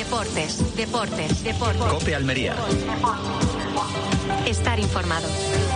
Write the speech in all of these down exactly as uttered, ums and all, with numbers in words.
Deportes, deportes, deportes. COPE Almería. Estar informado.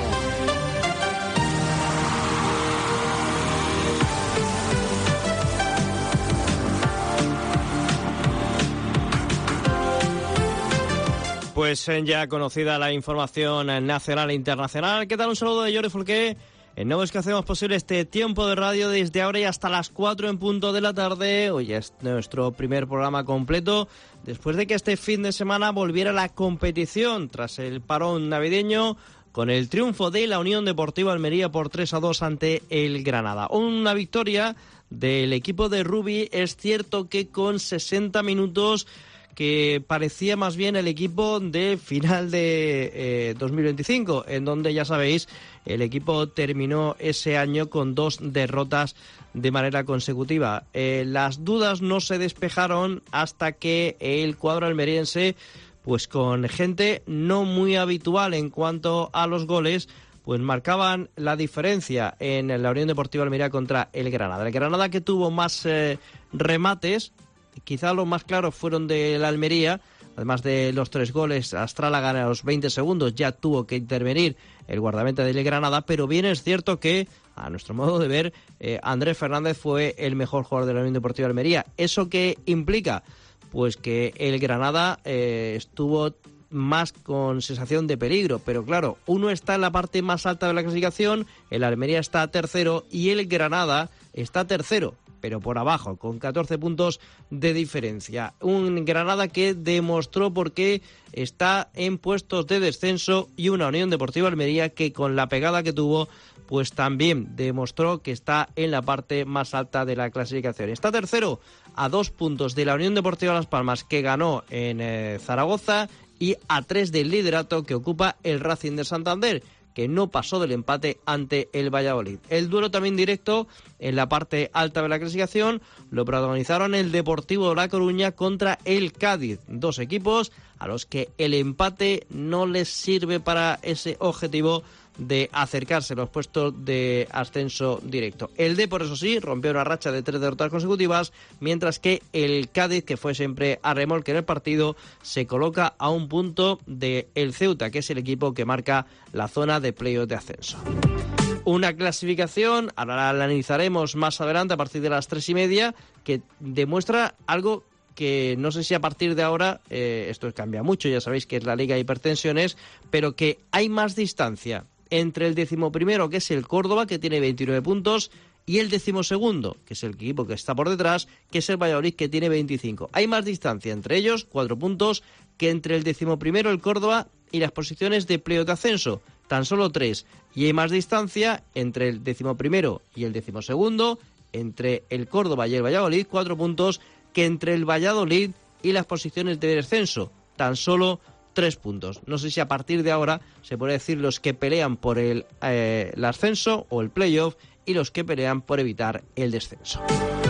Pues ya conocida la información nacional e internacional. ¿Qué tal? Un saludo de Jordi Folqué. No es que hacemos posible este tiempo de radio desde ahora y hasta las cuatro en punto de la tarde. Hoy es nuestro primer programa completo después de que este fin de semana volviera la competición tras el parón navideño con el triunfo de la Unión Deportiva Almería por tres a dos ante el Granada. Una victoria del equipo de Rubi, es cierto que con sesenta minutos, que parecía más bien el equipo de final de eh, dos mil veinticinco, en donde ya sabéis, el equipo terminó ese año con dos derrotas de manera consecutiva. Eh, las dudas no se despejaron hasta que el cuadro almeriense, pues con gente no muy habitual en cuanto a los goles, pues marcaban la diferencia en la Unión Deportiva Almería contra el Granada. El Granada, que tuvo más eh, remates, quizá los más claros fueron de la Almería, además de los tres goles. Astrálaga a los veinte segundos ya tuvo que intervenir el guardameta del Granada, pero bien es cierto que, a nuestro modo de ver, eh, Andrés Fernández fue el mejor jugador de la Unión Deportiva Almería. ¿Eso qué implica? Pues que el Granada eh, estuvo más con sensación de peligro, pero claro, uno está en la parte más alta de la clasificación, el Almería está tercero y el Granada está tercero, pero por abajo, con catorce puntos de diferencia. Un Granada que demostró por qué está en puestos de descenso, y una Unión Deportiva Almería que, con la pegada que tuvo, pues también demostró que está en la parte más alta de la clasificación. Está tercero a dos puntos de la Unión Deportiva Las Palmas, que ganó en eh, Zaragoza, y a tres del liderato que ocupa el Racing de Santander, que no pasó del empate ante el Valladolid. El duelo también directo en la parte alta de la clasificación lo protagonizaron el Deportivo de La Coruña contra el Cádiz, dos equipos a los que el empate no les sirve para ese objetivo de acercarse a los puestos de ascenso directo. El Depor, eso sí, rompió una racha de tres derrotas consecutivas, mientras que el Cádiz, que fue siempre a remolque en el partido, se coloca a un punto de el Ceuta, que es el equipo que marca la zona de playoff de ascenso. Una clasificación, ahora la analizaremos más adelante a partir de las tres y media, que demuestra algo que no sé si a partir de ahora, eh, esto cambia mucho, ya sabéis que es la Liga de Hipertensiones, pero que hay más distancia entre el decimoprimero, que es el Córdoba, que tiene veintinueve puntos, y el decimosegundo, que es el equipo que está por detrás, que es el Valladolid, que tiene veinticinco. Hay más distancia entre ellos, cuatro puntos, que entre el decimoprimero, el Córdoba, y las posiciones de playoff de ascenso, tan solo tres. Y hay más distancia entre el decimoprimero y el decimosegundo, entre el Córdoba y el Valladolid, cuatro puntos, que entre el Valladolid y las posiciones de descenso, tan solo tres puntos. No sé si a partir de ahora se puede decir los que pelean por el, eh, el ascenso o el playoff, y los que pelean por evitar el descenso.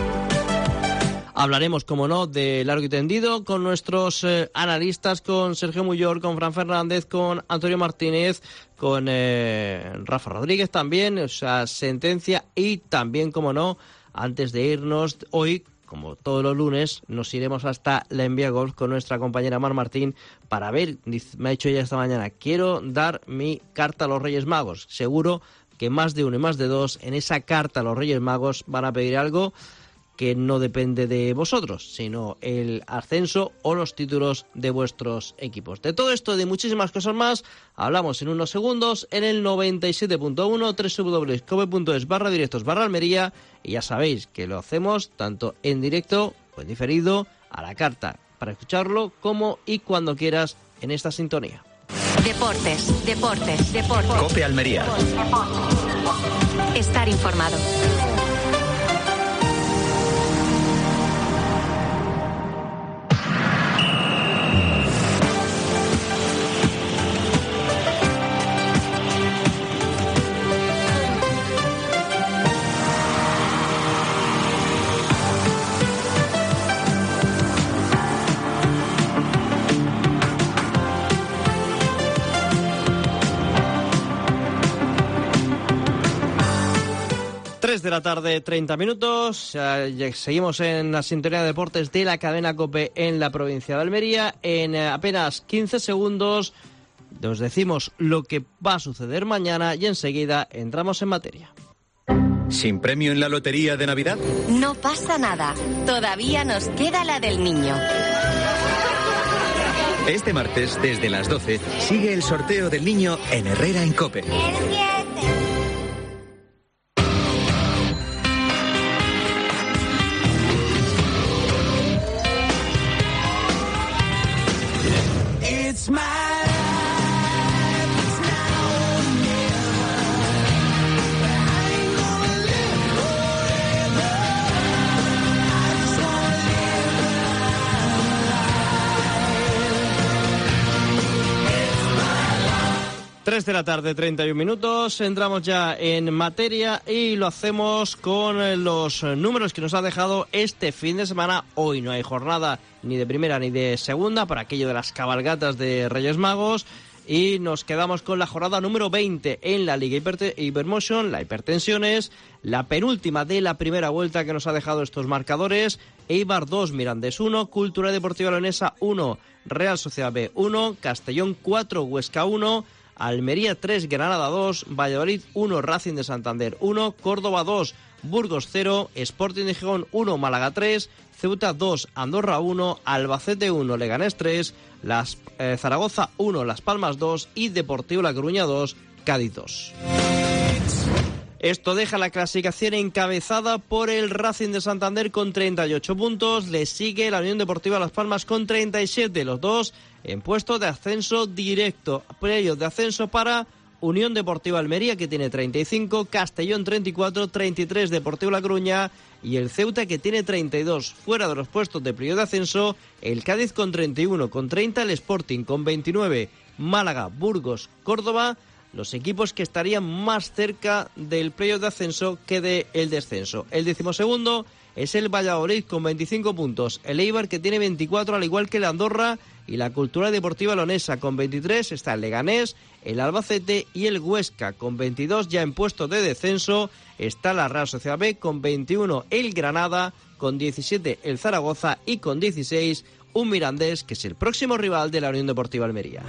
Hablaremos, como no, de largo y tendido con nuestros eh, analistas, con Sergio Muyor, con Fran Fernández, con Antonio Martínez, con eh, Rafa Rodríguez también, o sea, sentencia, y también, como no, antes de irnos hoy, como todos los lunes, nos iremos hasta la Envía Golf con nuestra compañera Mar Martín para ver, me ha dicho ella esta mañana, quiero dar mi carta a los Reyes Magos. Seguro que más de uno y más de dos en esa carta a los Reyes Magos van a pedir algo que no depende de vosotros, sino el ascenso o los títulos de vuestros equipos. De todo esto y de muchísimas cosas más hablamos en unos segundos en el noventa y siete punto uno, doble u doble u doble u punto cope punto es barra directos barra Almería, y ya sabéis que lo hacemos tanto en directo o en diferido a la carta, para escucharlo como y cuando quieras en esta sintonía. Deportes, deportes, deportes. COPE Almería. Estar informado. tres tres de la tarde, treinta minutos. Seguimos en la sintonía de deportes de la cadena COPE en la provincia de Almería. En apenas quince segundos os decimos lo que va a suceder mañana y enseguida entramos en materia. ¿Sin premio en la lotería de Navidad? No pasa nada. Todavía nos queda la del niño. Este martes, desde las doce, sigue el sorteo del niño en Herrera en COPE. tres de la tarde, treinta y un minutos, entramos ya en materia y lo hacemos con los números que nos ha dejado este fin de semana. Hoy no hay jornada ni de primera ni de segunda para aquello de las cabalgatas de Reyes Magos y nos quedamos con la jornada número veinte en la Liga Hiper- Hypermotion. La hipertensión es la penúltima de la primera vuelta que nos ha dejado estos marcadores. Eibar dos, Mirandés uno, Cultura Deportiva Leonesa uno, Real Sociedad B uno, Castellón cuatro, Huesca uno, Almería tres, Granada dos, Valladolid uno, Racing de Santander uno, Córdoba dos, Burgos cero, Sporting de Gijón uno, Málaga tres, Ceuta dos, Andorra uno, Albacete uno, Leganés tres, Las, eh, Zaragoza uno, Las Palmas dos y Deportivo La Coruña dos, Cádiz dos. Esto deja la clasificación encabezada por el Racing de Santander con treinta y ocho puntos. Le sigue la Unión Deportiva Las Palmas con treinta y siete. Los dos en puesto de ascenso directo. Playoff de ascenso para Unión Deportiva Almería, que tiene treinta y cinco. Castellón treinta y cuatro. treinta y tres Deportivo La Coruña. Y el Ceuta, que tiene treinta y dos. Fuera de los puestos de playoff de ascenso, el Cádiz con treinta y uno. Con treinta el Sporting. Con veintinueve Málaga, Burgos, Córdoba. Los equipos que estarían más cerca del playoff de ascenso que del descenso. El decimosegundo es el Valladolid con veinticinco puntos. El Eibar, que tiene veinticuatro, al igual que el Andorra. Y la Cultura Deportiva Leonesa con veintitrés. Está el Leganés, el Albacete y el Huesca con veintidós. Ya en puestos de descenso está la Real Sociedad B con veintiuno. El Granada con diecisiete. El Zaragoza y con dieciséis. Un Mirandés, que es el próximo rival de la Unión Deportiva Almería.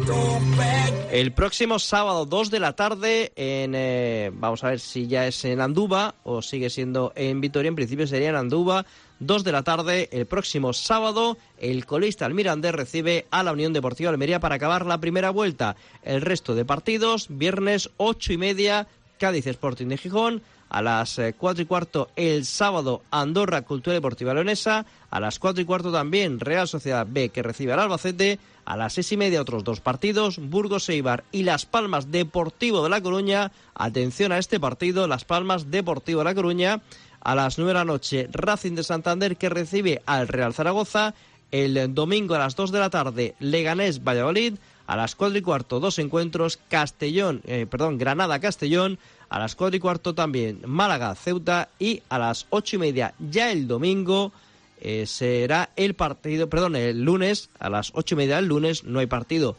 El próximo sábado, dos de la tarde, en eh, vamos a ver si ya es en Andúba o sigue siendo en Vitoria. En principio sería en Andúba. dos de la tarde, el próximo sábado, el colista el Mirandés recibe a la Unión Deportiva Almería para acabar la primera vuelta. El resto de partidos, viernes ocho y media, Cádiz Sporting de Gijón. A las cuatro y cuarto el sábado, Andorra Cultura Deportiva Leonesa. A las cuatro y cuarto también Real Sociedad B, que recibe al Albacete. A las seis y media otros dos partidos, Burgos Eibar y Las Palmas Deportivo de La Coruña. Atención a este partido, Las Palmas Deportivo de La Coruña. A las nueve de la noche Racing de Santander, que recibe al Real Zaragoza. El domingo a las dos de la tarde Leganés Valladolid. A las cuatro y cuarto dos encuentros, Castellón, eh, perdón, Granada Castellón. A las cuatro y cuarto también Málaga Ceuta. Y a las ocho y media ya el domingo eh, será el partido, perdón, el lunes, a las ocho y media del lunes, no hay partido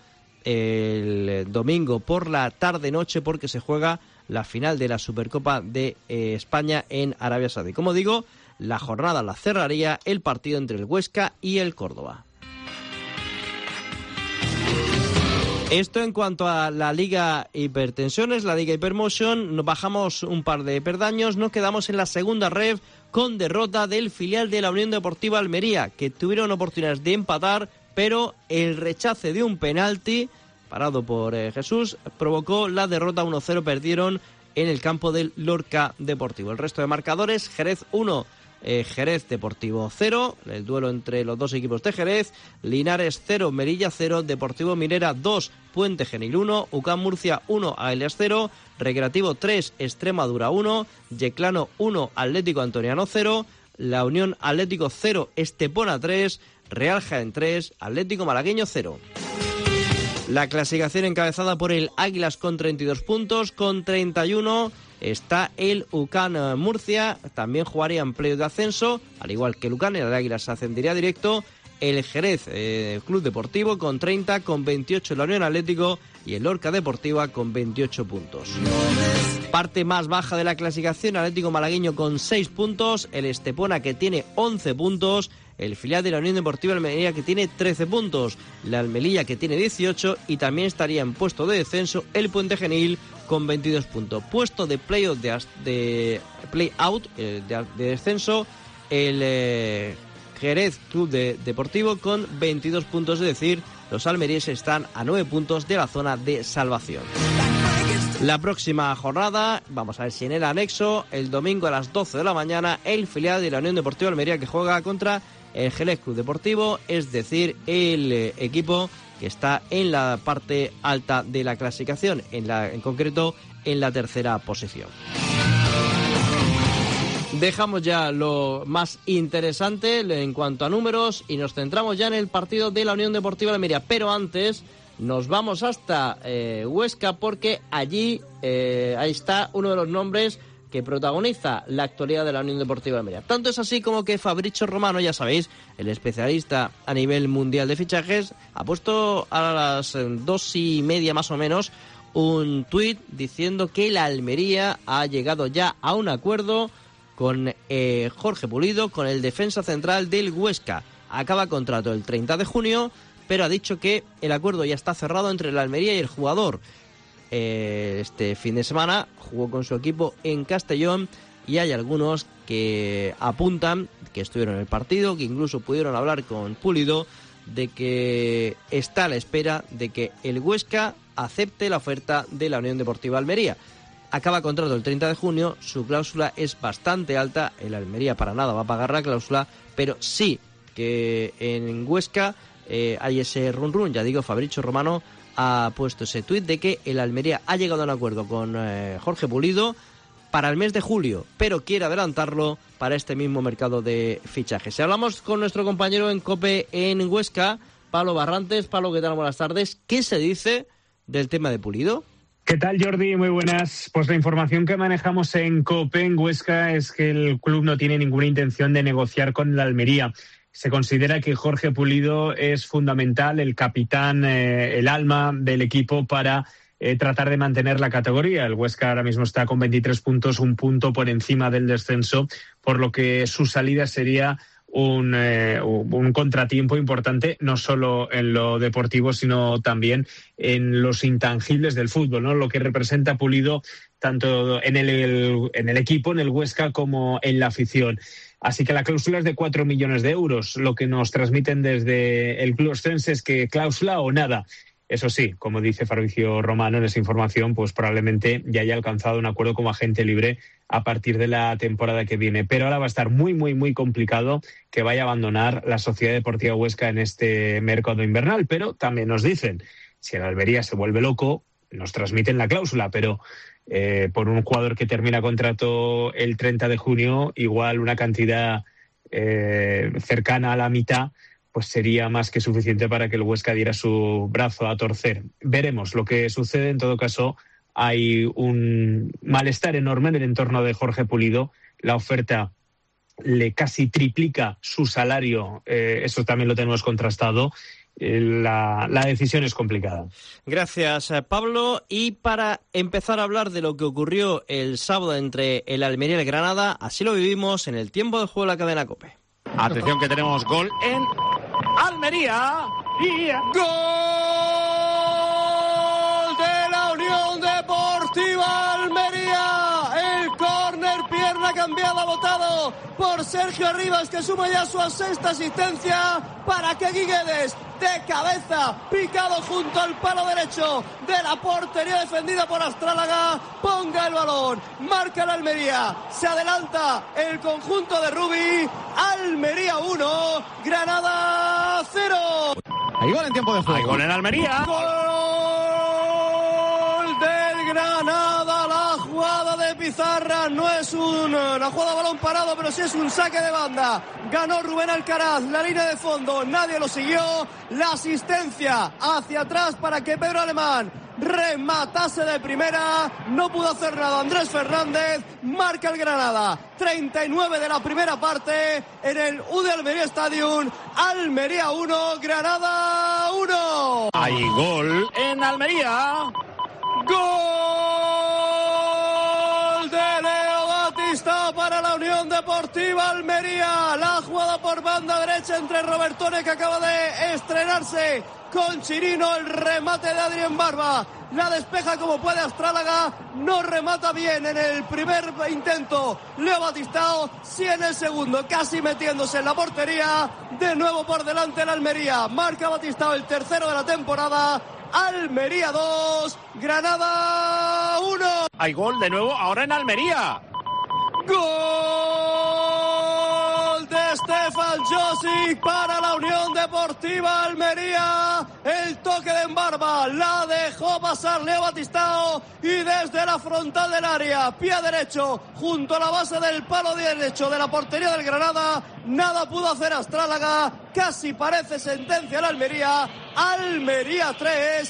el domingo por la tarde-noche porque se juega la final de la Supercopa de eh, España en Arabia Saudí. Como digo, la jornada la cerraría el partido entre el Huesca y el Córdoba. Esto en cuanto a la Liga Hipertensiones, la Liga Hypermotion. Nos bajamos un par de perdaños, nos quedamos en la segunda ref con derrota del filial de la Unión Deportiva Almería, que tuvieron oportunidades de empatar, pero el rechace de un penalti parado por eh, Jesús provocó la derrota. Uno cero perdieron en el campo del Lorca Deportivo. El resto de marcadores: Jerez uno, Eh, Jerez Deportivo cero, el duelo entre los dos equipos de Jerez. Linares cero, Melilla cero, Deportivo Minera dos, Puente Genil uno, U C A M Murcia uno, Águilas cero, Recreativo tres, Extremadura uno, Yeclano uno, Atlético Antoniano cero, La Unión Atlético cero, Estepona tres, Real Jaén tres, Atlético Malagueño cero. La clasificación encabezada por el Águilas con treinta y dos puntos, con treinta y uno está el U C A N Murcia, también jugaría en playoff de ascenso, al igual que el U C A N, el Águilas ascendería directo. El Jerez eh, Club Deportivo con treinta, con veintiocho la Unión Atlético y el Lorca Deportiva con veintiocho puntos. Parte más baja de la clasificación, Atlético Malagueño con seis puntos, el Estepona que tiene once puntos, el filial de la Unión Deportiva Almería que tiene trece puntos, la Almelilla que tiene dieciocho y también estaría en puesto de descenso el Puente Genil con veintidós puntos. Puesto de playoff de, de play-out eh, de, de descenso, el eh, Jerez Club de, Deportivo con veintidós puntos, es decir, los almerienses están a nueve puntos de la zona de salvación. La próxima jornada, vamos a ver si en el anexo, el domingo a las doce de la mañana, el filial de la Unión Deportiva Almería que juega contra el Jerez Club Deportivo, es decir, el eh, equipo que está en la parte alta de la clasificación, en, la, en concreto en la tercera posición. Dejamos ya lo más interesante en cuanto a números y nos centramos ya en el partido de la Unión Deportiva Almería, pero antes nos vamos hasta eh, Huesca porque allí eh, ahí está uno de los nombres que protagoniza la actualidad de la Unión Deportiva Almería. Tanto es así como que Fabrizio Romano, ya sabéis, el especialista a nivel mundial de fichajes, ha puesto a las dos y media más o menos un tuit diciendo que la Almería ha llegado ya a un acuerdo con eh, Jorge Pulido, con el defensa central del Huesca. Acaba contrato el treinta de junio, pero ha dicho que el acuerdo ya está cerrado entre la Almería y el jugador. Eh, este fin de semana jugó con su equipo en Castellón y hay algunos que apuntan, que estuvieron en el partido, que incluso pudieron hablar con Pulido, de que está a la espera de que el Huesca acepte la oferta de la Unión Deportiva Almería. Acaba contrato el treinta de junio, su cláusula es bastante alta, el Almería para nada va a pagar la cláusula, pero sí que en Huesca eh, hay ese run run, ya digo, Fabrizio Romano ha puesto ese tuit de que el Almería ha llegado a un acuerdo con eh, Jorge Pulido para el mes de julio, pero quiere adelantarlo para este mismo mercado de fichajes. Si hablamos con nuestro compañero en COPE en Huesca, Pablo Barrantes. Pablo, ¿qué tal? Buenas tardes. ¿Qué se dice del tema de Pulido? ¿Qué tal, Jordi? Muy buenas. Pues la información que manejamos en COPE en Huesca es que el club no tiene ninguna intención de negociar con la Almería. Se considera que Jorge Pulido es fundamental, el capitán, eh, el alma del equipo para eh, tratar de mantener la categoría. El Huesca ahora mismo está con veintitrés puntos, un punto por encima del descenso, por lo que su salida sería un, eh, un contratiempo importante, no solo en lo deportivo, sino también en los intangibles del fútbol, ¿no? Lo que representa Pulido tanto en el, el, en el equipo, en el Huesca, como en la afición. Así que la cláusula es de cuatro millones de euros. Lo que nos transmiten desde el club ostense es que cláusula o nada. Eso sí, como dice Fabrizio Romano en esa información, pues probablemente ya haya alcanzado un acuerdo como agente libre a partir de la temporada que viene. Pero ahora va a estar muy, muy, muy complicado que vaya a abandonar la Sociedad Deportiva Huesca en este mercado invernal. Pero también nos dicen, si el Almería se vuelve loco, nos transmiten la cláusula, pero eh, por un jugador que termina contrato el treinta de junio, igual una cantidad eh, cercana a la mitad, pues sería más que suficiente para que el Huesca diera su brazo a torcer. Veremos lo que sucede. En todo caso, hay un malestar enorme en el entorno de Jorge Pulido. La oferta le casi triplica su salario, eh, eso también lo tenemos contrastado. Eh, la, la decisión es complicada. Gracias, Pablo. Y para empezar a hablar de lo que ocurrió el sábado entre el Almería y el Granada, así lo vivimos en el tiempo de juego de la cadena COPE. Atención que tenemos gol en Almería y gol de la Unión Deportiva Almería. El córner, pierna cambiada, botado por Sergio Rivas, que suma ya su sexta asistencia para que Guiguedes, de cabeza, picado junto al palo derecho de la portería defendida por Astrálaga, ponga el balón, marca la Almería, se adelanta el conjunto de Rubi. Almería uno, Granada cero. Hay gol en tiempo de juego. Hay gol en Almería. Gol del Granada. La jugada de Pizarra no es una jugada de balón parado, pero sí es un saque de banda. Ganó Rubén Alcaraz la línea de fondo, nadie lo siguió. La asistencia hacia atrás para que Pedro Alemán rematase de primera, no pudo hacer nada Andrés Fernández, marca el Granada, treinta y nueve de la primera parte en el U D Almería Stadium, Almería uno, Granada uno. Hay gol en Almería. ¡Gol de Leo Batista para la Unión Deportiva Almería! La jugada por banda derecha entre Robertone, que acaba de estrenarse con Chirino, el remate de Adrián Barba. La despeja como puede Astrálaga, no remata bien en el primer intento Leo Batistao, sí en el segundo, casi metiéndose en la portería. De nuevo por delante el Almería, marca Batistao el tercero de la temporada. Almería dos, Granada uno. Hay gol de nuevo ahora en Almería. Gol de Stefan Josic para la Unión Deportiva Almería. El toque de Embarba la dejó pasar Leo Batistao y desde la frontal del área, pie derecho, junto a la base del palo derecho de la portería del Granada, nada pudo hacer Astrálaga. Casi parece sentencia en Almería. Almería tres,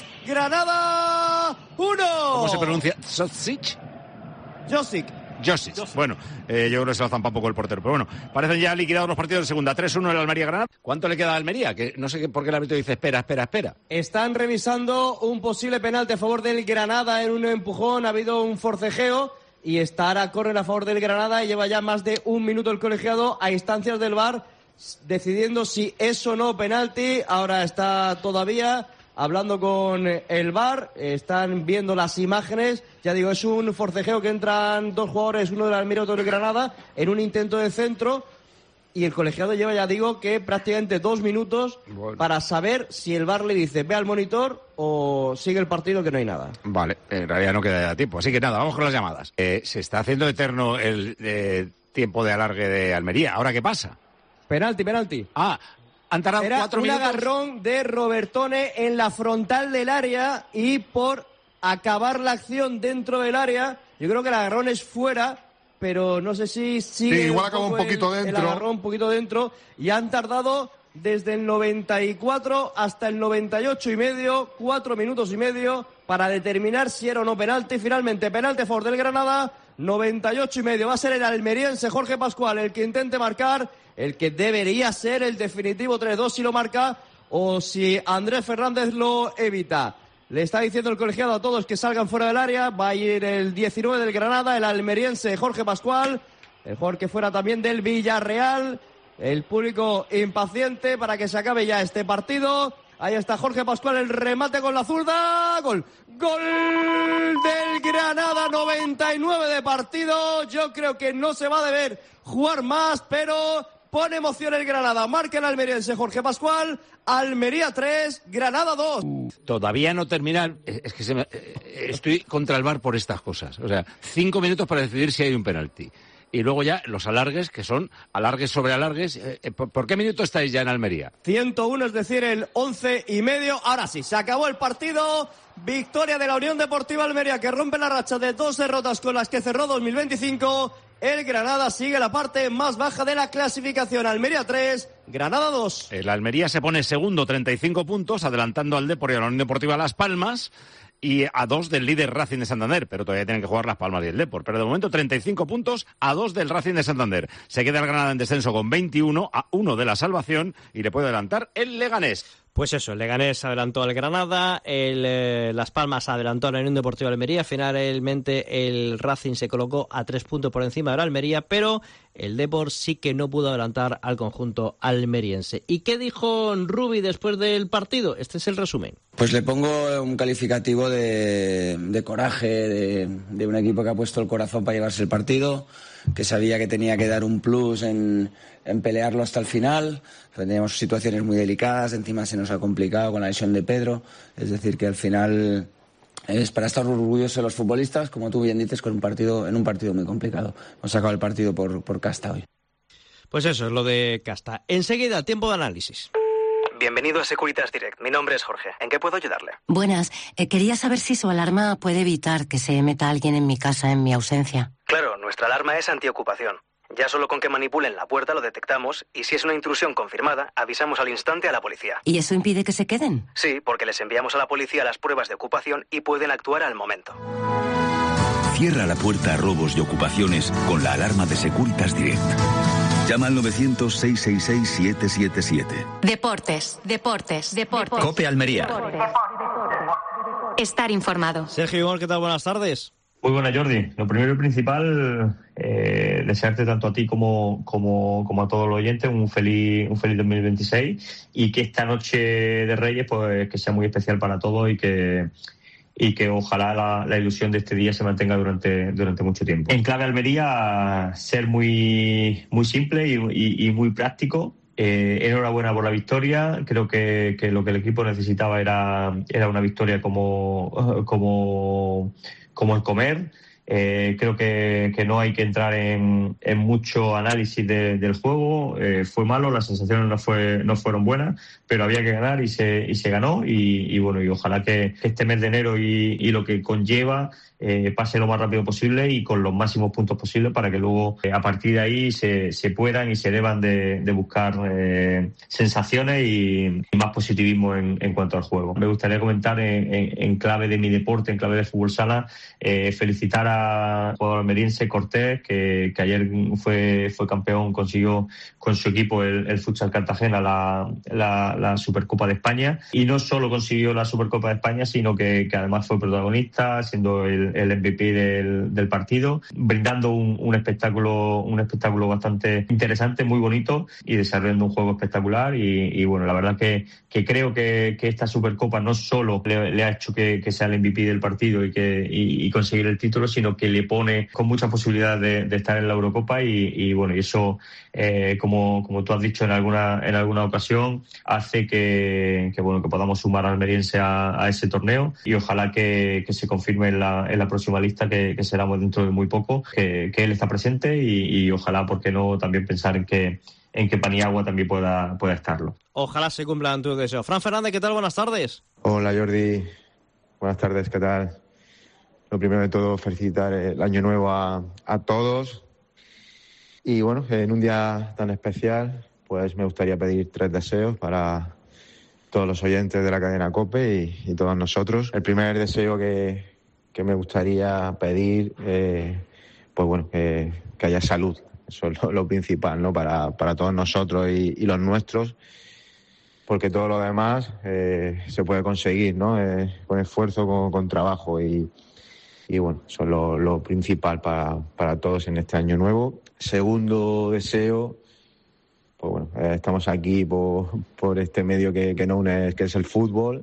Granada uno. ¿Cómo se pronuncia? ¿Josic? Josic. Josic. Bueno, eh, yo creo que se lo zampa un poco el portero. Pero bueno, parecen ya liquidados los partidos de segunda. tres uno el Almería-Granada. ¿Cuánto le queda a Almería? Que no sé por qué el árbitro dice espera, espera, espera. Están revisando un posible penalti a favor del Granada en un empujón. Ha habido un forcejeo y está ahora corre a favor del Granada y lleva ya más de un minuto el colegiado a instancias del V A R decidiendo si es o no penalti. Ahora está todavía hablando con el V A R, están viendo las imágenes. Ya digo, es un forcejeo que entran dos jugadores, uno del Almería y otro del Granada, en un intento de centro. Y el colegiado lleva, ya digo, que prácticamente dos minutos bueno. para saber si el V A R le dice ve al monitor o sigue el partido, que no hay nada. Vale, en realidad no queda tiempo. Así que nada, vamos con las llamadas. Eh, se está haciendo eterno el eh, tiempo de alargue de Almería. ¿Ahora qué pasa? Penalti, penalti. Ah, han tardado Era cuatro un minutos. agarrón de Robertone en la frontal del área y por acabar la acción dentro del área, yo creo que el agarrón es fuera, pero no sé si sigue. Sí, igual acaba un poquito el, dentro. El agarrón un poquito dentro y han tardado desde el noventa y cuatro hasta el noventa y ocho y medio, cuatro minutos y medio para determinar si era o no penalti. Finalmente, penalti a favor del Granada, noventa y ocho y medio. Va a ser el almeriense Jorge Pascual el que intente marcar, el que debería ser el definitivo tres dos si lo marca o si Andrés Fernández lo evita. Le está diciendo el colegiado a todos que salgan fuera del área. Va a ir el diecinueve del Granada, el almeriense Jorge Pascual, el jugador que fuera también del Villarreal. El público impaciente para que se acabe ya este partido. Ahí está Jorge Pascual, el remate con la zurda. Gol. Gol del Granada, noventa y nueve de partido. Yo creo que no se va a deber jugar más, pero pone emoción el Granada. Marca el almeriense Jorge Pascual. Almería tres, Granada dos. Todavía no termina. Es que se me, estoy contra el V A R por estas cosas. O sea, cinco minutos para decidir si hay un penalti. Y luego ya los alargues, que son alargues sobre alargues. Eh, ¿por, ¿Por qué minuto estáis ya en Almería? ciento uno, es decir, el once y medio. Ahora sí, se acabó el partido. Victoria de la Unión Deportiva Almería, que rompe la racha de dos derrotas con las que cerró dos mil veinticinco. El Granada sigue la parte más baja de la clasificación. Almería tres, Granada dos. El Almería se pone segundo, treinta y cinco puntos, adelantando al Depor y a la Unión Deportiva Las Palmas. Y a dos del líder Racing de Santander, pero todavía tienen que jugar Las Palmas y el Depor. Pero de momento treinta y cinco puntos a dos del Racing de Santander. Se queda el Granada en descenso con veintiuno a uno de la salvación y le puede adelantar el Leganés. Pues eso, el Leganés adelantó al Granada, el, eh, Las Palmas adelantó a la Unión Deportiva Almería, finalmente el Racing se colocó a tres puntos por encima de la Almería, pero el Depor sí que no pudo adelantar al conjunto almeriense. ¿Y qué dijo Rubi después del partido? Este es el resumen. Pues le pongo un calificativo de, de coraje, de, de un equipo que ha puesto el corazón para llevarse el partido, que sabía que tenía que dar un plus en, en pelearlo hasta el final. Teníamos situaciones muy delicadas, encima se nos ha complicado con la lesión de Pedro, es decir que al final es para estar orgullosos de los futbolistas, como tú bien dices, con un partido, en un partido muy complicado. Hemos sacado el partido por, por casta hoy. Pues eso es lo de casta. Enseguida, tiempo de análisis. Bienvenido a Securitas Direct. Mi nombre es Jorge. ¿En qué puedo ayudarle? Buenas. Eh, quería saber si su alarma puede evitar que se meta alguien en mi casa en mi ausencia. Claro, nuestra alarma es antiocupación. Ya solo con que manipulen la puerta lo detectamos y si es una intrusión confirmada, avisamos al instante a la policía. ¿Y eso impide que se queden? Sí, porque les enviamos a la policía las pruebas de ocupación y pueden actuar al momento. Cierra la puerta a robos y ocupaciones con la alarma de Securitas Direct. Llama al novecientos, seiscientos sesenta y seis, siete siete siete. Deportes, deportes, deportes. Cope Almería. Estar informado. Sergio Igor, ¿qué tal? Buenas tardes. Muy buena, Jordi. Lo primero y principal, eh, desearte tanto a ti como, como, como a todos los oyentes un feliz, un feliz dos mil veintiséis y que esta noche de Reyes pues que sea muy especial para todos y que y que ojalá la, la ilusión de este día se mantenga durante, durante mucho tiempo. En clave Almería, ser muy, muy simple y, y, y muy práctico. Eh, enhorabuena por la victoria. Creo que, que lo que el equipo necesitaba era, era una victoria como, como, como el comer. Eh, creo que, que no hay que entrar en, en mucho análisis de, del juego. Eh, fue malo, las sensaciones no fue no fueron buenas, pero había que ganar y se y se ganó. Y, y bueno, y ojalá que, que este mes de enero y, y lo que conlleva eh, pase lo más rápido posible y con los máximos puntos posibles para que luego eh, a partir de ahí se, se puedan y se deban de, de buscar eh, sensaciones y, y más positivismo en, en cuanto al juego. Me gustaría comentar en, en, en clave de mi deporte, en clave de fútbol sala, eh, felicitar a jugador almeriense Cortés, que, que ayer fue fue campeón, consiguió con su equipo el, el Futsal Cartagena la, la, la Supercopa de España, y no solo consiguió la Supercopa de España, sino que, que además fue protagonista, siendo el, el M V P del, del partido, brindando un, un espectáculo un espectáculo bastante interesante, muy bonito, y desarrollando un juego espectacular. Y, y bueno, la verdad que, que creo que, que esta Supercopa no solo le, le ha hecho que, que sea el M V P del partido y, que, y, y conseguir el título, sino que le pone con mucha posibilidad de, de estar en la Eurocopa. Y, y bueno, y eso, eh, como, como tú has dicho en alguna en alguna ocasión, hace que, que bueno que podamos sumar al almeriense a, a ese torneo, y ojalá que, que se confirme en la, en la próxima lista, que, que será dentro de muy poco, que, que él está presente, y, y ojalá, ¿por qué no?, también pensar en que en que Paniagua también pueda, pueda estarlo. Ojalá se cumplan tus deseos. Fran Fernández, ¿qué tal? Buenas tardes. Hola, Jordi. Buenas tardes, ¿qué tal? Lo primero de todo, felicitar el año nuevo a, a todos. Y bueno, en un día tan especial, pues me gustaría pedir tres deseos para todos los oyentes de la cadena COPE y, y todos nosotros. El primer deseo que, que me gustaría pedir, eh, pues bueno, que, que haya salud. Eso es lo, lo principal, ¿no? Para, para todos nosotros y, y los nuestros, porque todo lo demás eh, se puede conseguir, ¿no? Eh, con esfuerzo, con, con trabajo, y, y bueno, eso es lo, lo principal para, para todos en este año nuevo. Segundo deseo, pues bueno, eh, estamos aquí por, por este medio que, que no une, que es el fútbol,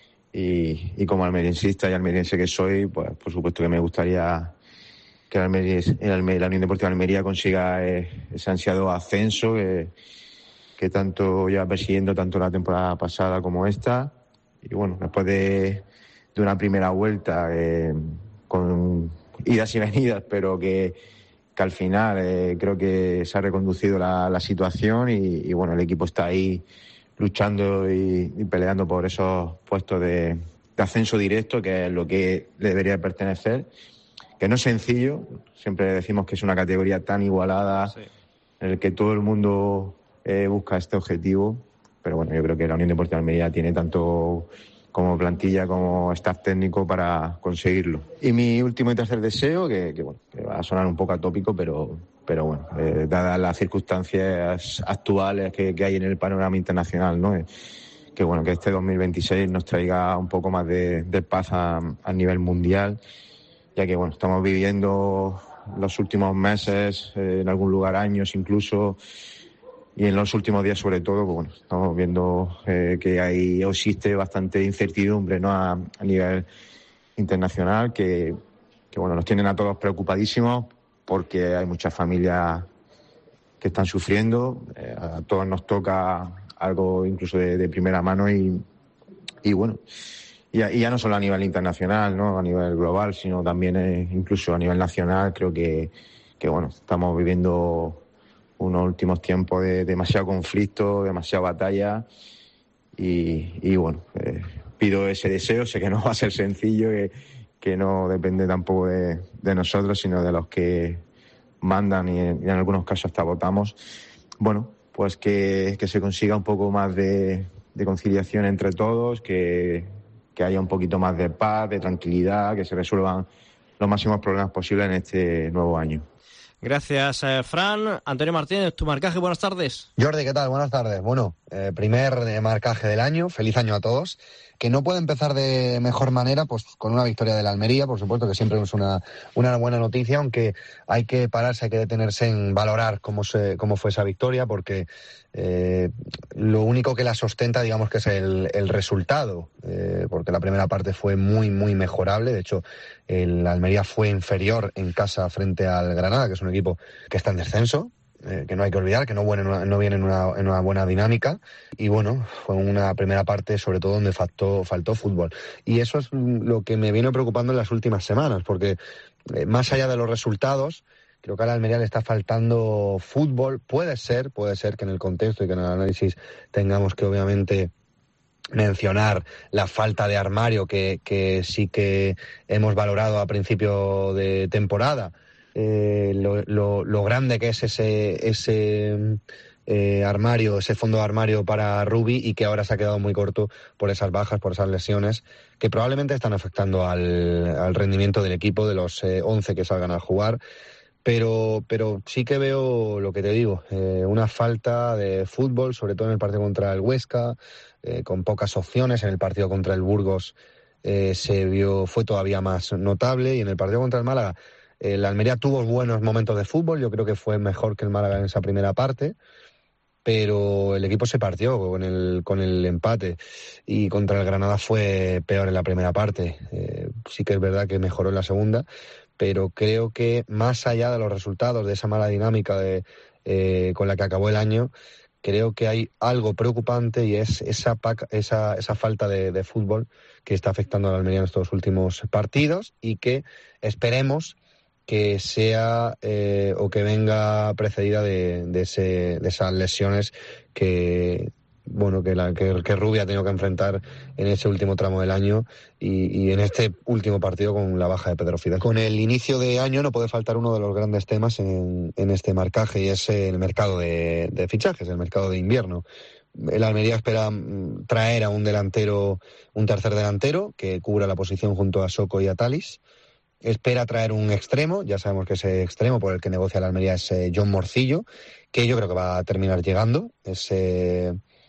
y, y como almeriensista y almeriense que soy, pues por supuesto que me gustaría que el Almería, el Almería, la Unión Deportiva Almería consiga eh, ese ansiado ascenso que, que tanto lleva persiguiendo tanto la temporada pasada como esta. Y bueno, después de, de una primera vuelta eh, con idas y venidas, pero que, que al final eh, creo que se ha reconducido la, la situación, y, y bueno, el equipo está ahí luchando y, y peleando por esos puestos de, de ascenso directo, que es lo que le debería pertenecer. Que no es sencillo, siempre decimos que es una categoría tan igualada, sí, en el que todo el mundo eh, busca este objetivo, pero bueno, yo creo que la Unión Deportiva Almería tiene tanto como plantilla como staff técnico para conseguirlo. Y mi último y tercer deseo, que, que bueno, que va a sonar un poco atópico, pero, pero bueno, eh, dadas las circunstancias actuales que, que hay en el panorama internacional, ¿no? Eh, que bueno, que este dos mil veintiséis nos traiga un poco más de, de paz a, a nivel mundial, ya que bueno, estamos viviendo los últimos meses, eh, en algún lugar años incluso, y en los últimos días sobre todo, pues bueno, estamos viendo eh, que hay existe bastante incertidumbre, ¿no?, a, a nivel internacional, que, que bueno, nos tienen a todos preocupadísimos, porque hay muchas familias que están sufriendo, eh, a todos nos toca algo incluso de, de primera mano, y, y bueno, Y ya no solo a nivel internacional, ¿no?, a nivel global, sino también eh, incluso a nivel nacional. Creo que, que bueno, estamos viviendo unos últimos tiempos de demasiado conflicto, demasiada batalla, y, y bueno, eh, pido ese deseo. Sé que no va a ser sencillo, que, que no depende tampoco de, de nosotros, sino de los que mandan y, y en algunos casos hasta votamos, bueno, pues que, que se consiga un poco más de, de conciliación entre todos, que, que haya un poquito más de paz, de tranquilidad, que se resuelvan los máximos problemas posibles en este nuevo año. Gracias, eh, Fran. Antonio Martínez, tu marcaje, buenas tardes. Jordi, ¿qué tal? Buenas tardes. Bueno, eh, primer eh, marcaje del año, feliz año a todos, que no puede empezar de mejor manera pues con una victoria de la Almería, por supuesto que siempre es una, una buena noticia, aunque hay que pararse, hay que detenerse en valorar cómo, se, cómo fue esa victoria, porque eh, lo único que la sustenta, digamos que es el, el resultado, eh, porque la primera parte fue muy, muy mejorable. De hecho, el Almería fue inferior en casa frente al Granada, que es un equipo que está en descenso, eh, que no hay que olvidar, que no, bueno, no viene en una, en una buena dinámica, y bueno, fue una primera parte sobre todo donde faltó, faltó fútbol. Y eso es lo que me viene preocupando en las últimas semanas, porque eh, más allá de los resultados, creo que a la Almería le está faltando fútbol. Puede ser, puede ser que en el contexto y que en el análisis tengamos que obviamente mencionar la falta de armario que, que sí que hemos valorado a principio de temporada, eh, lo, lo, lo grande que es ese, ese eh, armario, ese fondo de armario para Rubi, y que ahora se ha quedado muy corto por esas bajas, por esas lesiones, que probablemente están afectando al, al rendimiento del equipo, de los eh, once que salgan a jugar. Pero, pero sí que veo lo que te digo, eh, una falta de fútbol, sobre todo en el partido contra el Huesca, eh, con pocas opciones. En el partido contra el Burgos eh, se vio, fue todavía más notable, y en el partido contra el Málaga, eh, la Almería tuvo buenos momentos de fútbol. Yo creo que fue mejor que el Málaga en esa primera parte, pero el equipo se partió con el, con el empate, y contra el Granada fue peor en la primera parte. Eh, sí que es verdad que mejoró en la segunda, pero creo que más allá de los resultados, de esa mala dinámica de, eh, con la que acabó el año, creo que hay algo preocupante, y es esa esa, esa falta de, de fútbol que está afectando a la Almería en estos últimos partidos, y que esperemos que sea eh, o que venga precedida de, de, ese, de esas lesiones que... bueno, que, la, que, que Rubi ha tenido que enfrentar en ese último tramo del año, y, y en este último partido con la baja de Pedro Fidel. Con el inicio de año no puede faltar uno de los grandes temas en, en este marcaje, y es el mercado de, de fichajes, el mercado de invierno. El Almería espera traer a un delantero, un tercer delantero, que cubra la posición junto a Soko y a Talis. Espera traer un extremo, ya sabemos que ese extremo por el que negocia la Almería es eh, John Morcillo, que yo creo que va a terminar llegando. Es... Eh,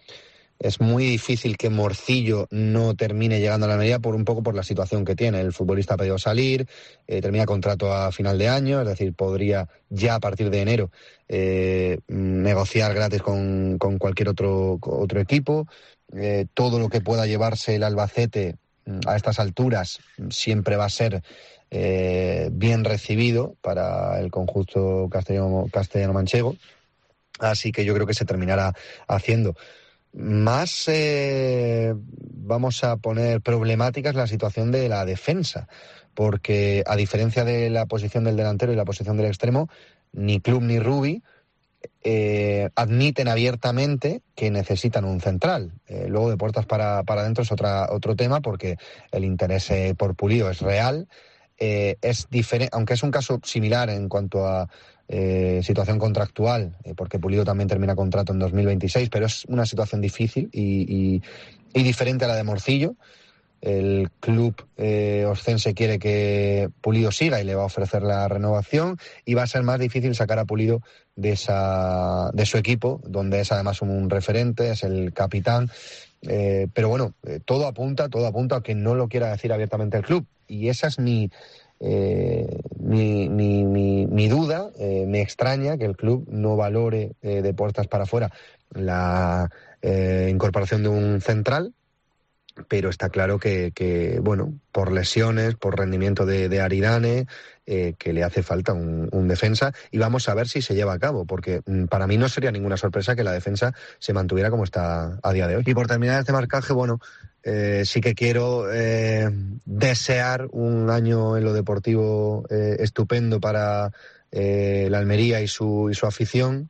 Es muy difícil que Morcillo no termine llegando a la Almería, por un poco por la situación que tiene. El futbolista ha pedido salir, eh, termina contrato a final de año, es decir, podría ya a partir de enero eh, negociar gratis con, con cualquier otro, otro equipo. Eh, todo lo que pueda llevarse el Albacete a estas alturas siempre va a ser eh, bien recibido para el conjunto castellano, castellano-manchego. Así que yo creo que se terminará haciendo. Más eh, vamos a poner problemáticas la situación de la defensa, porque a diferencia de la posición del delantero y la posición del extremo, ni Club ni Rubi eh, admiten abiertamente que necesitan un central. Eh, luego de puertas para, para adentro es otra, otro tema, porque el interés eh, por Pulido es real. Eh, es diferente, aunque es un caso similar en cuanto a Eh, situación contractual, eh, porque Pulido también termina contrato en dos mil veintiséis, pero es una situación difícil y, y, y diferente a la de Morcillo. El club eh, oscense quiere que Pulido siga y le va a ofrecer la renovación, y va a ser más difícil sacar a Pulido de esa de su equipo, donde es además un referente, es el capitán. Eh, pero bueno, eh, todo apunta, todo apunta a que no lo quiera decir abiertamente el club, y esa es mi Eh, mi, mi, mi, mi duda. Eh, me extraña que el club no valore eh, de puertas para afuera la eh, incorporación de un central, pero está claro que, que bueno, por lesiones, por rendimiento de, de Aridane, eh, que le hace falta un, un defensa, y vamos a ver si se lleva a cabo, porque mm, para mí no sería ninguna sorpresa que la defensa se mantuviera como está a día de hoy. Y por terminar este marcaje, bueno, eh, sí que quiero eh, desear un año en lo deportivo eh, estupendo para eh, la Almería y su, y su afición.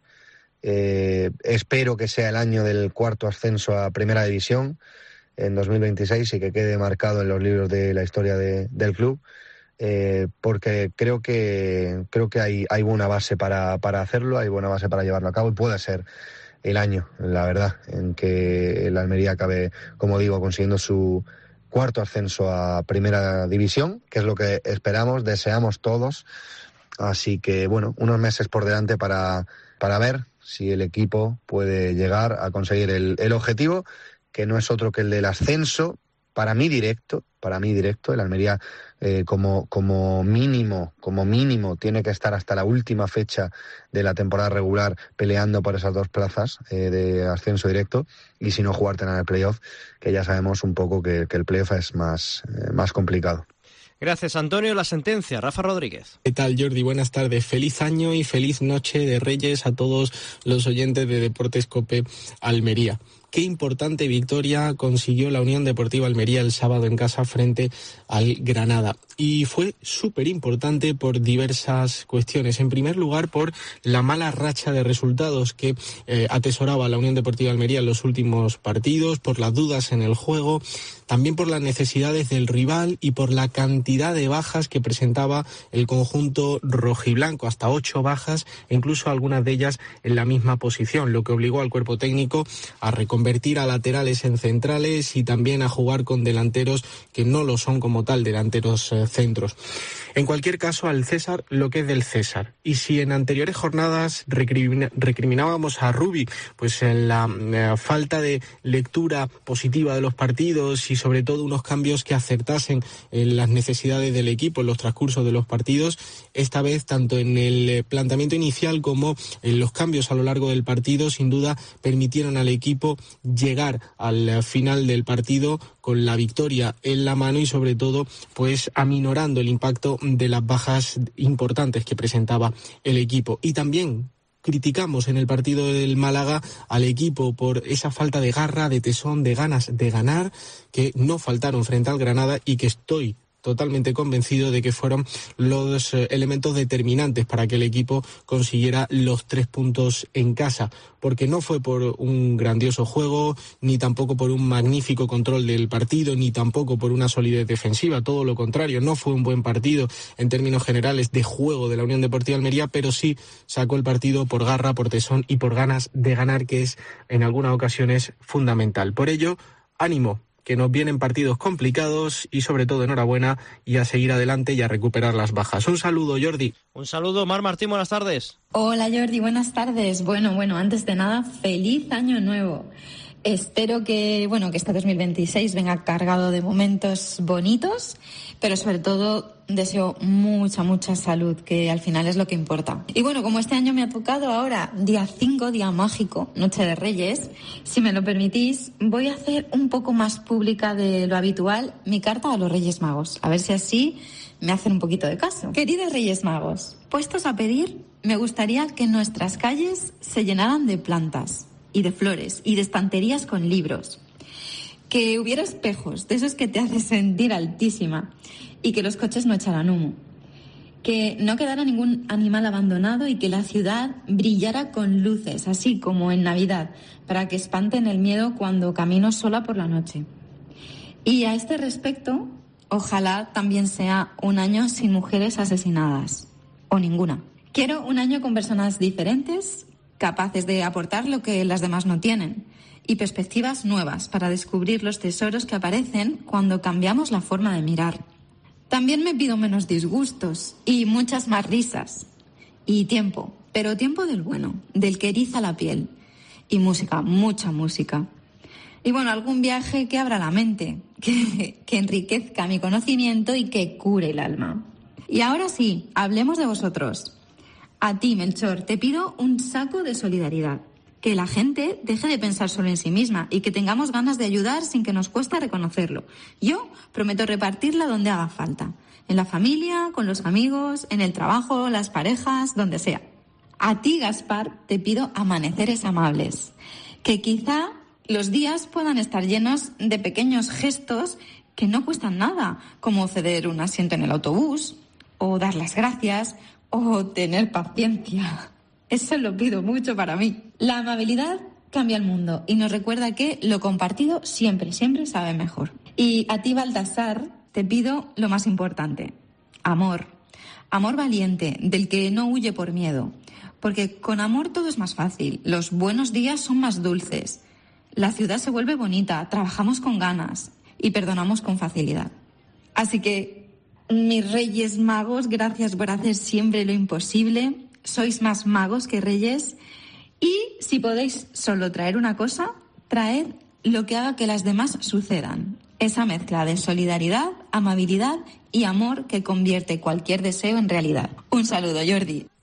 Eh, espero que sea el año del cuarto ascenso a Primera División en dos mil veintiséis, y que quede marcado en los libros de la historia de, del club. eh, porque creo que creo que hay, hay buena base para, para hacerlo, hay buena base para llevarlo a cabo y puede ser el año, la verdad, en que el Almería acabe, como digo, consiguiendo su cuarto ascenso a Primera División, que es lo que esperamos, deseamos todos. Así que, bueno, unos meses por delante para, para ver si el equipo puede llegar a conseguir el, el objetivo, que no es otro que el del ascenso, para mí directo, para mí directo. El Almería eh, como, como mínimo, como mínimo tiene que estar hasta la última fecha de la temporada regular peleando por esas dos plazas eh, de ascenso directo, y si no, jugar en el playoff, que ya sabemos un poco que, que el playoff es más, eh, más complicado. Gracias, Antonio. La sentencia, Rafa Rodríguez. ¿Qué tal, Jordi? Buenas tardes. Feliz año y feliz noche de Reyes a todos los oyentes de Deportes COPE Almería. Qué importante victoria consiguió la Unión Deportiva Almería el sábado en casa frente al Granada. Y fue súper importante por diversas cuestiones. En primer lugar, por la mala racha de resultados que eh, atesoraba la Unión Deportiva Almería en los últimos partidos, por las dudas en el juego, también por las necesidades del rival y por la cantidad de bajas que presentaba el conjunto rojiblanco, hasta ocho bajas, e incluso algunas de ellas en la misma posición, lo que obligó al cuerpo técnico a reconvertir a laterales en centrales y también a jugar con delanteros que no lo son como tal, delanteros eh, centros. En cualquier caso, al César lo que es del César. Y si en anteriores jornadas recrimina, recriminábamos a Rubi pues en la eh, falta de lectura positiva de los partidos y sobre todo unos cambios que acertasen en las necesidades del equipo en los transcurso de los partidos, esta vez tanto en el planteamiento inicial como en los cambios a lo largo del partido sin duda permitieron al equipo llegar al final del partido con la victoria en la mano y sobre todo pues aminorando el impacto de las bajas importantes que presentaba el equipo. Y también criticamos en el partido del Málaga al equipo por esa falta de garra, de tesón, de ganas de ganar que no faltaron frente al Granada y que estoy totalmente convencido de que fueron los eh, elementos determinantes para que el equipo consiguiera los tres puntos en casa, porque no fue por un grandioso juego, ni tampoco por un magnífico control del partido, ni tampoco por una solidez defensiva, todo lo contrario, no fue un buen partido en términos generales de juego de la Unión Deportiva Almería, pero sí sacó el partido por garra, por tesón y por ganas de ganar, que es en algunas ocasiones fundamental. Por ello, ánimo, que nos vienen partidos complicados y sobre todo enhorabuena y a seguir adelante y a recuperar las bajas. Un saludo, Jordi. Un saludo, Mar Martín, buenas tardes. Hola, Jordi, buenas tardes. Bueno, bueno, antes de nada, feliz año nuevo. Espero que, bueno, que este dos mil veintiséis venga cargado de momentos bonitos, pero sobre todo deseo mucha, mucha salud, que al final es lo que importa. Y bueno, como este año me ha tocado ahora, día cinco, día mágico, Noche de Reyes, si me lo permitís, voy a hacer un poco más pública de lo habitual mi carta a los Reyes Magos. A ver si así me hacen un poquito de caso. Queridos Reyes Magos, puestos a pedir, me gustaría que nuestras calles se llenaran de plantas y de flores y de estanterías con libros. Que hubiera espejos, de esos que te hacen sentir altísima, y que los coches no echaran humo. Que no quedara ningún animal abandonado y que la ciudad brillara con luces, así como en Navidad, para que espanten el miedo cuando camino sola por la noche. Y a este respecto, ojalá también sea un año sin mujeres asesinadas, o ninguna. Quiero un año con personas diferentes, capaces de aportar lo que las demás no tienen, y perspectivas nuevas para descubrir los tesoros que aparecen cuando cambiamos la forma de mirar. También me pido menos disgustos y muchas más risas. Y tiempo, pero tiempo del bueno, del que eriza la piel. Y música, mucha música. Y bueno, algún viaje que abra la mente, que, que enriquezca mi conocimiento y que cure el alma. Y ahora sí, hablemos de vosotros. A ti, Melchor, te pido un saco de solidaridad. Que la gente deje de pensar solo en sí misma y que tengamos ganas de ayudar sin que nos cueste reconocerlo. Yo prometo repartirla donde haga falta. En la familia, con los amigos, en el trabajo, las parejas, donde sea. A ti, Gaspar, te pido amaneceres amables. Que quizá los días puedan estar llenos de pequeños gestos que no cuestan nada, como ceder un asiento en el autobús, o dar las gracias, o tener paciencia. Eso lo pido mucho para mí. La amabilidad cambia el mundo y nos recuerda que lo compartido siempre, siempre sabe mejor. Y a ti, Baltasar, te pido lo más importante. amor. Amor valiente, del que no huye por miedo. Porque con amor todo es más fácil, los buenos días son más dulces, la ciudad se vuelve bonita, trabajamos con ganas y perdonamos con facilidad. Así que, mis Reyes Magos, gracias por hacer siempre lo imposible. Sois más magos que reyes. Y si podéis solo traer una cosa, traed lo que haga que las demás sucedan. Esa mezcla de solidaridad, amabilidad y amor que convierte cualquier deseo en realidad. Un saludo, Jordi.